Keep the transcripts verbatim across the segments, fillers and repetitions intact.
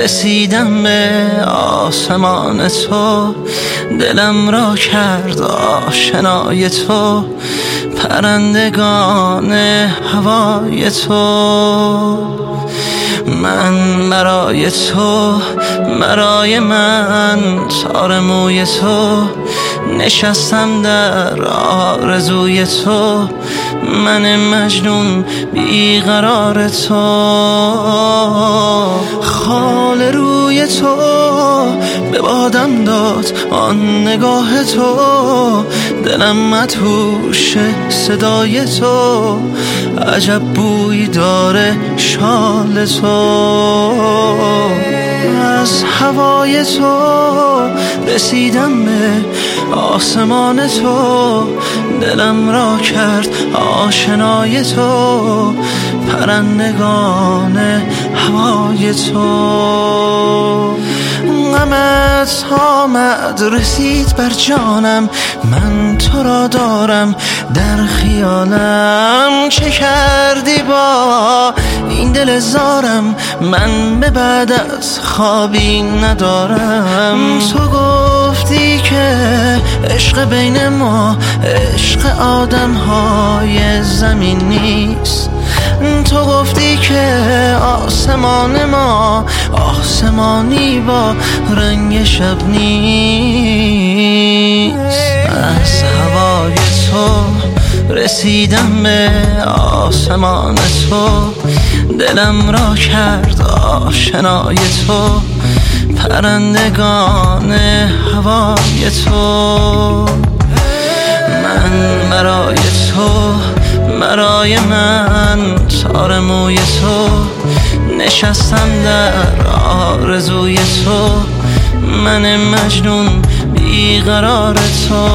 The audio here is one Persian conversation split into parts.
رسیدم به آسمان تو، دلم را کرد آشنای تو، پرندگان هوای تو. من برای تو، برای من تار موی تو، نشستم در آرزوی تو، من مجنون بیقرار تو. خال روی تو به بادم داد آن نگاه تو، دلم مدهوش صدای تو، عجب بوی داره شال تو. از هوای تو رسیدم به آسمان تو، دلم را کرد آشنای تو، پرندگان هوای تو. غمت آمد رسید بر جانم، من تو را دارم در خیالم. چه کردی با این دل زارم، من به بعد از خوابی ندارم. تو گفتی که عشق بین ما عشق آدم های زمین نیست، تو گفتی که آسمان ما آسمانی با رنگ شب نیست. از هوای تو رسیدم به آسمان تو، دلم را کرد آشنای تو، پرندگان هوای تو. من برای تو، برای من تار موی تو، نشستم در آرزوی تو، من مجنون بیقرار تو.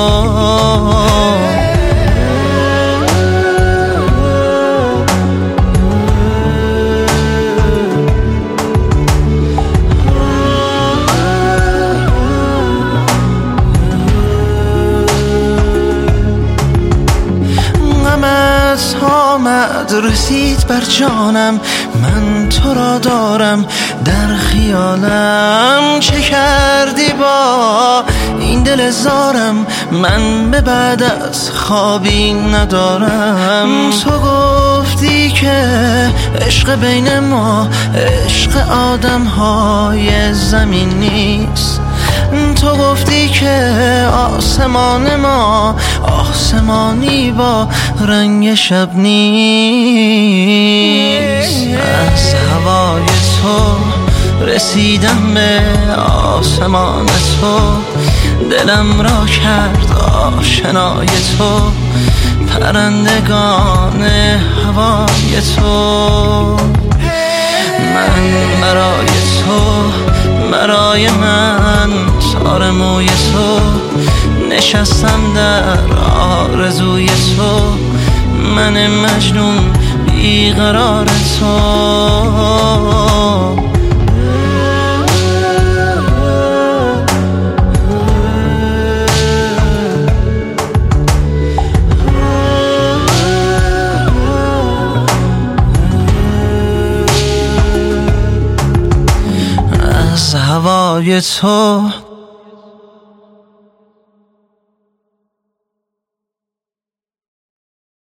آمد رسید بر جانم، من تو را دارم در خیالم. چه کردی با این دل زارم، من به بعد از خوابی ندارم. تو گفتی که عشق بین ما عشق آدم های زمین نیست، تو گفتی که آسمان ما آسمانی با رنگ شب نیست. از هوای تو رسیدم به آسمان تو، دلم را کرد آشنای تو، پرندگان هوای تو. من برای تو، برای من تار موی تو، نشستم در آرزوی تو، من مجنون بیقرار تو. از هوای تو